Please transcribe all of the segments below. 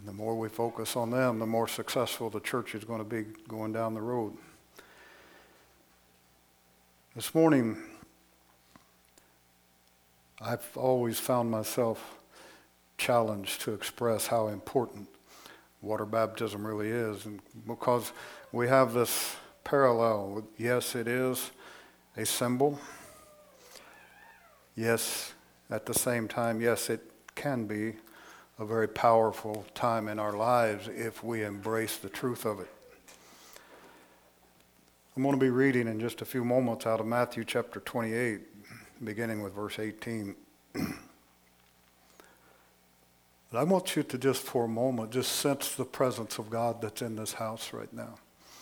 And the more we focus on them, the more successful the church is going to be going down the road. This morning, I've always found myself challenged to express how important water baptism really is. And because we have this parallel. Yes, it is a symbol. Yes, at the same time, yes, it can be a very powerful time in our lives if we embrace the truth of it. I'm going to be reading in just a few moments out of Matthew chapter 28, beginning with verse 18. But I want you to just for a moment, just sense the presence of God that's in this house right now.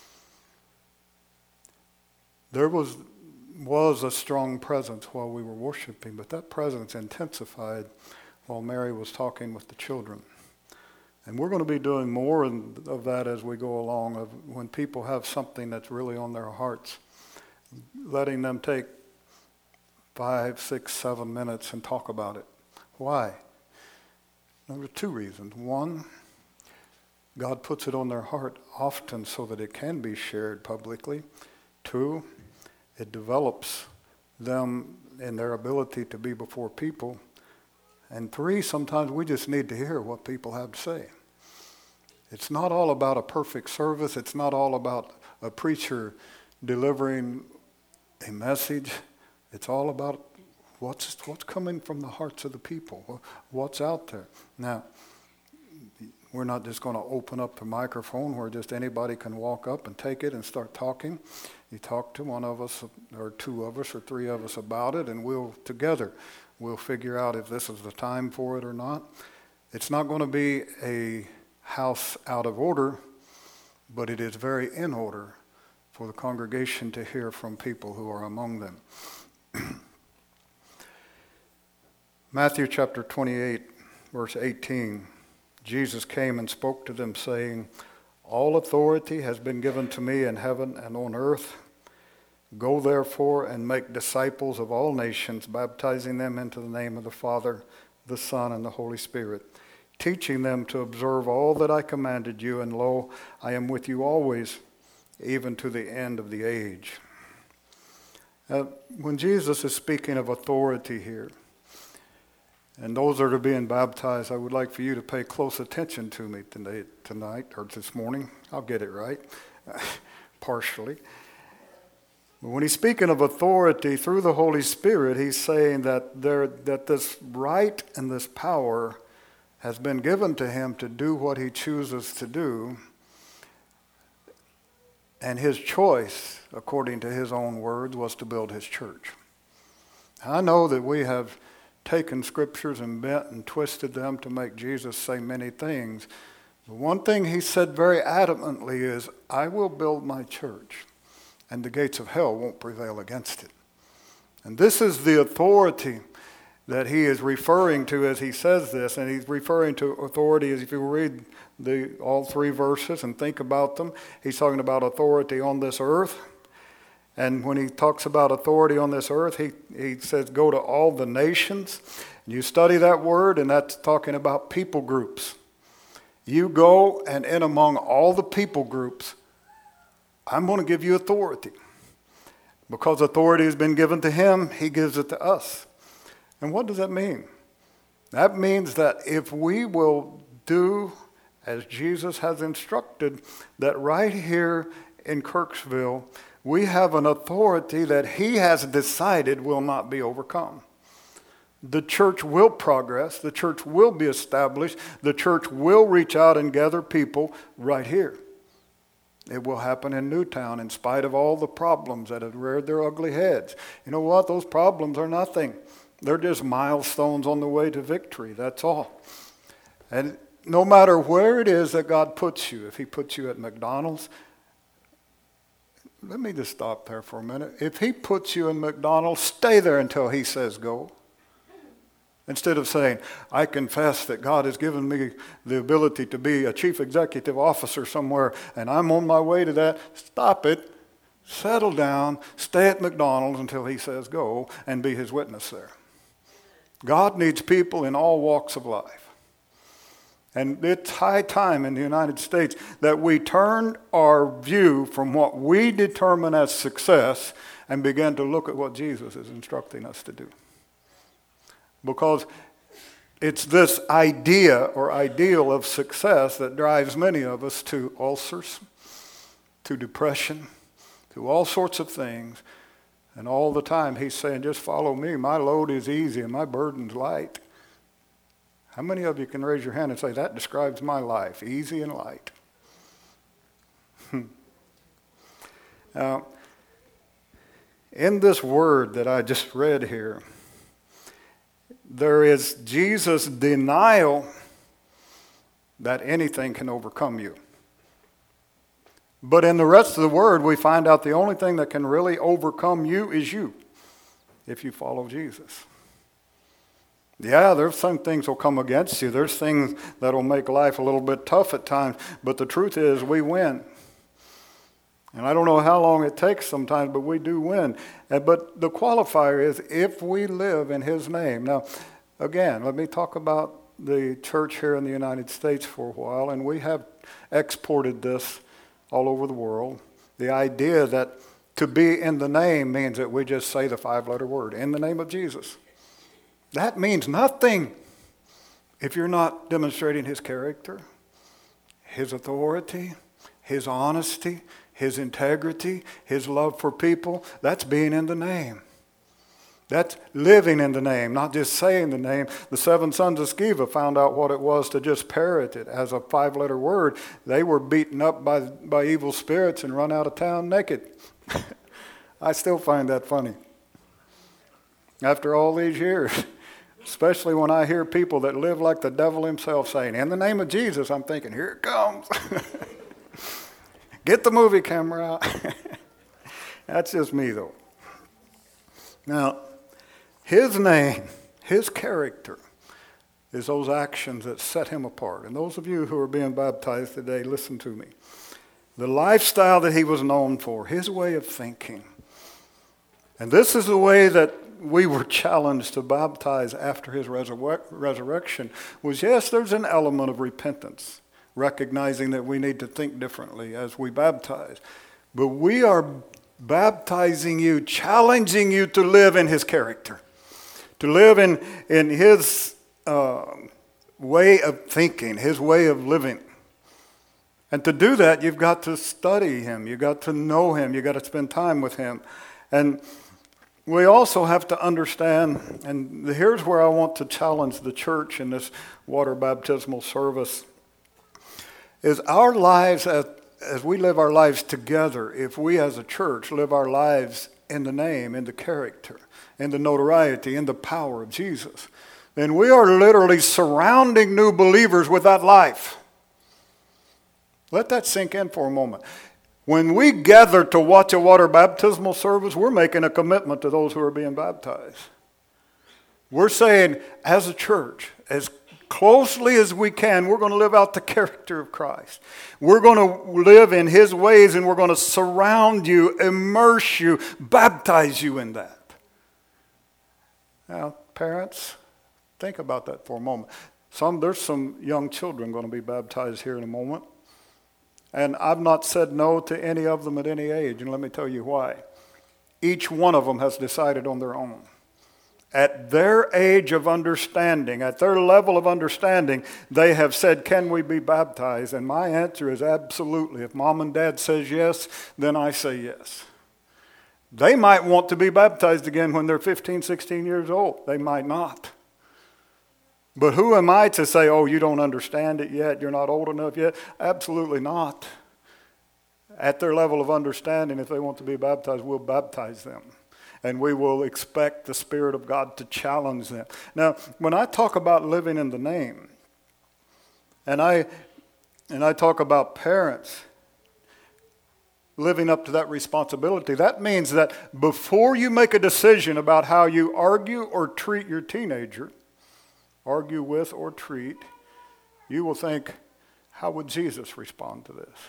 There was a strong presence while we were worshiping, but that presence intensified while Mary was talking with the children. And we're going to be doing more of that as we go along, of when people have something that's really on their hearts, letting them take 5, 6, 7 minutes and talk about it. Why? There are 2 reasons. One, God puts it on their heart often so that it can be shared publicly. 2, it develops them in their ability to be before people. And 3, sometimes we just need to hear what people have to say. It's not all about a perfect service. It's not all about a preacher delivering a message. It's all about what's coming from the hearts of the people, what's out there. Now, we're not just going to open up the microphone where just anybody can walk up and take it and start talking. You talk to one of us or 2 of us or 3 of us about it, and we'll figure out if this is the time for it or not. It's not going to be a house out of order, but it is very in order for the congregation to hear from people who are among them. Matthew chapter 28, verse 18. Jesus came and spoke to them, saying, "All authority has been given to me in heaven and on earth. Go therefore and make disciples of all nations, baptizing them into the name of the Father, the Son, and the Holy Spirit, teaching them to observe all that I commanded you, and lo, I am with you always, even to the end of the age." When Jesus is speaking of authority here, and those that are being baptized, I would like for you to pay close attention to me tonight or this morning. I'll get it right, partially. But when he's speaking of authority through the Holy Spirit, he's saying that this right and this power has been given to him to do what he chooses to do. And his choice, according to his own words, was to build his church. I know that we have taken scriptures and bent and twisted them to make Jesus say many things. The one thing he said very adamantly is, "I will build my church, and the gates of hell won't prevail against it." And this is the authority that he is referring to as he says this, and he's referring to authority as if you read all 3 verses and think about them. He's talking about authority on this earth. And when he talks about authority on this earth, he says, go to all the nations. And you study that word, and that's talking about people groups. You go, and in among all the people groups, I'm going to give you authority. Because authority has been given to him, he gives it to us. And what does that mean? That means that if we will do as Jesus has instructed, that right here in Kirksville, we have an authority that he has decided will not be overcome. The church will progress. The church will be established. The church will reach out and gather people right here. It will happen in Newtown in spite of all the problems that have reared their ugly heads. You know what? Those problems are nothing. They're just milestones on the way to victory. That's all. And no matter where it is that God puts you, if he puts you at McDonald's, let me just stop there for a minute. If he puts you in McDonald's, stay there until he says go. Instead of saying, I confess that God has given me the ability to be a chief executive officer somewhere, and I'm on my way to that. Stop it. Settle down. Stay at McDonald's until he says go, and be his witness there. God needs people in all walks of life. And it's high time in the United States that we turn our view from what we determine as success and begin to look at what Jesus is instructing us to do. Because it's this idea or ideal of success that drives many of us to ulcers, to depression, to all sorts of things. And all the time he's saying, just follow me. My load is easy and my burden's light. How many of you can raise your hand and say, that describes my life, easy and light? Now, in this word that I just read here, there is Jesus' denial that anything can overcome you. But in the rest of the word, we find out the only thing that can really overcome you is you, if you follow Jesus. Yeah, there's some things will come against you. There's things that will make life a little bit tough at times. But the truth is, we win. And I don't know how long it takes sometimes, but we do win. But the qualifier is if we live in his name. Now, again, let me talk about the church here in the United States for a while. And we have exported this all over the world. The idea that to be in the name means that we just say the 5-letter word, in the name of Jesus. That means nothing if you're not demonstrating his character, his authority, his honesty, his integrity, his love for people. That's being in the name. That's living in the name, not just saying the name. The 7 sons of Sceva found out what it was to just parrot it as a 5-letter word. They were beaten up by evil spirits and run out of town naked. I still find that funny. After all these years, especially when I hear people that live like the devil himself saying, in the name of Jesus, I'm thinking, here it comes. Get the movie camera out. That's just me, though. Now, his name, his character, is those actions that set him apart. And those of you who are being baptized today, listen to me. The lifestyle that he was known for, his way of thinking. And this is the way that we were challenged to baptize after his resurrection, was yes, there's an element of repentance, recognizing that we need to think differently as we baptize. But we are baptizing you, challenging you to live in his character, to live in his way of thinking, his way of living. And to do that, you've got to study him, you've got to know him, you've got to spend time with him. And we also have to understand, and here's where I want to challenge the church in this water baptismal service, is our lives, as we live our lives together, if we as a church live our lives in the name, in the character, in the notoriety, in the power of Jesus, then we are literally surrounding new believers with that life. Let that sink in for a moment. When we gather to watch a water baptismal service, we're making a commitment to those who are being baptized. We're saying, as a church, as closely as we can, we're going to live out the character of Christ. We're going to live in his ways, and we're going to surround you, immerse you, baptize you in that. Now, parents, think about that for a moment. There's some young children going to be baptized here in a moment. And I've not said no to any of them at any age, and let me tell you why. Each one of them has decided on their own. At their age of understanding, at their level of understanding, they have said, can we be baptized? And my answer is absolutely. If mom and dad says yes, then I say yes. They might want to be baptized again when they're 15, 16 years old. They might not. But who am I to say, oh, you don't understand it yet, you're not old enough yet? Absolutely not. At their level of understanding, if they want to be baptized, we'll baptize them. And we will expect the Spirit of God to challenge them. Now, when I talk about living in the name, and I talk about parents living up to that responsibility, that means that before you make a decision about how you argue or treat your teenager, argue with or treat, you will think, how would Jesus respond to this?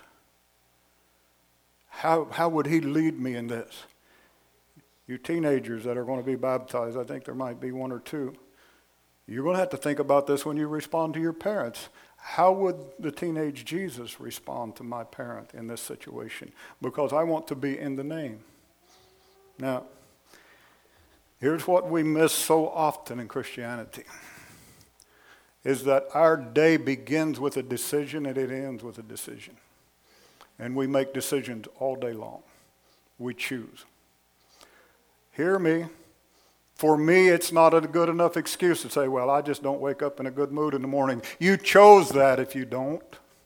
How would he lead me in this? You teenagers that are going to be baptized, I think there might be one or two. You're going to have to think about this when you respond to your parents. How would the teenage Jesus respond to my parent in this situation? Because I want to be in the name. Now, here's what we miss so often in Christianity, is that our day begins with a decision and it ends with a decision. And we make decisions all day long. We choose. Hear me. For me, it's not a good enough excuse to say, well, I just don't wake up in a good mood in the morning. You chose that if you don't.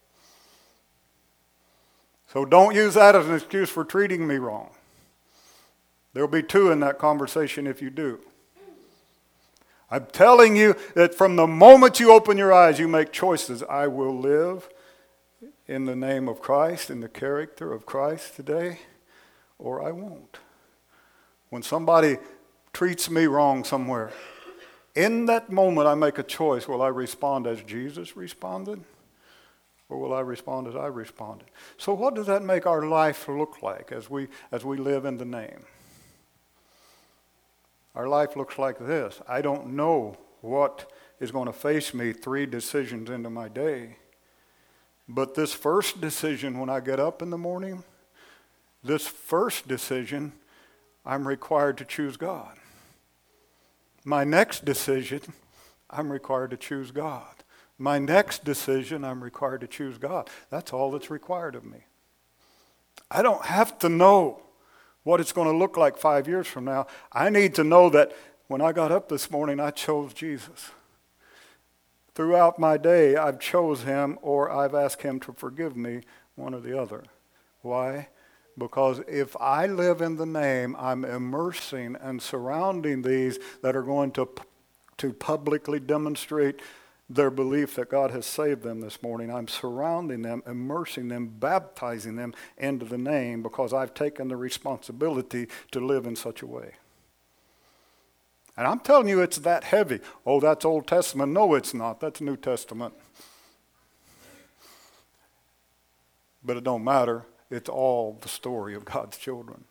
So don't use that as an excuse for treating me wrong. There'll be two in that conversation if you do. I'm telling you that from the moment you open your eyes, you make choices. I will live in the name of Christ, in the character of Christ today, or I won't. When somebody treats me wrong somewhere, in that moment I make a choice. Will I respond as Jesus responded? Or will I respond as I responded? So what does that make our life look like as we live in the name? Our life looks like this. I don't know what is going to face me 3 decisions into my day. But this first decision when I get up in the morning, this first decision, I'm required to choose God. My next decision, I'm required to choose God. My next decision, I'm required to choose God. That's all that's required of me. I don't have to know what it's going to look like 5 years from now. I need to know that when I got up this morning, I chose Jesus. Throughout my day, I've chose him or I've asked him to forgive me, one or the other. Why? Because if I live in the name, I'm immersing and surrounding these that are going to publicly demonstrate their belief that God has saved them this morning. I'm surrounding them, immersing them, baptizing them into the name because I've taken the responsibility to live in such a way. And I'm telling you, it's that heavy. Oh, that's Old Testament. No, it's not. That's New Testament. But it don't matter. It's all the story of God's children.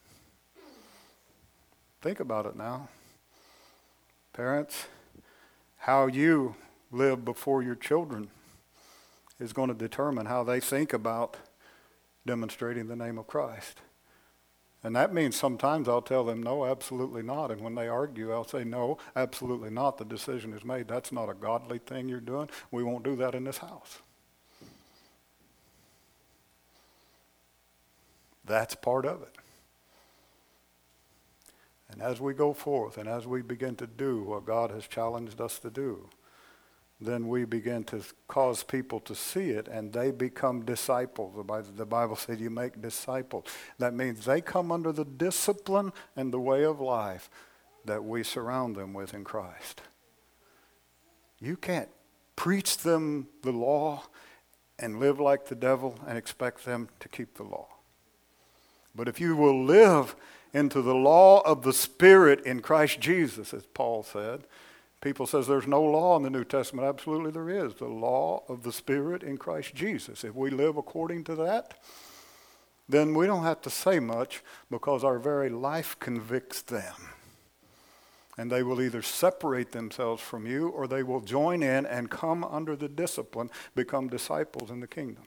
Think about it now. Parents, how you live before your children is going to determine how they think about demonstrating the name of Christ. And that means sometimes I'll tell them, no, absolutely not. And when they argue, I'll say, no, absolutely not. The decision is made. That's not a godly thing you're doing. We won't do that in this house. That's part of it. And as we go forth and as we begin to do what God has challenged us to do, then we begin to cause people to see it and they become disciples. The Bible said you make disciples. That means they come under the discipline and the way of life that we surround them with in Christ. You can't preach them the law and live like the devil and expect them to keep the law. But if you will live into the law of the Spirit in Christ Jesus, as Paul said, people says there's no law in the New Testament. Absolutely there is. The law of the Spirit in Christ Jesus. If we live according to that, then we don't have to say much because our very life convicts them. And they will either separate themselves from you or they will join in and come under the discipline, become disciples in the kingdom.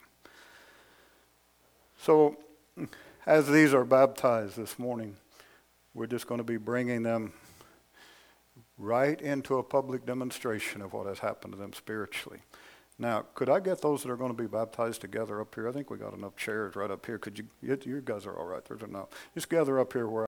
So, as these are baptized this morning, we're just going to be bringing them right into a public demonstration of what has happened to them spiritually. Now, could I get those that are going to be baptized together up here? I think we got enough chairs right up here. Could you guys are all right. There's enough. Just gather up here where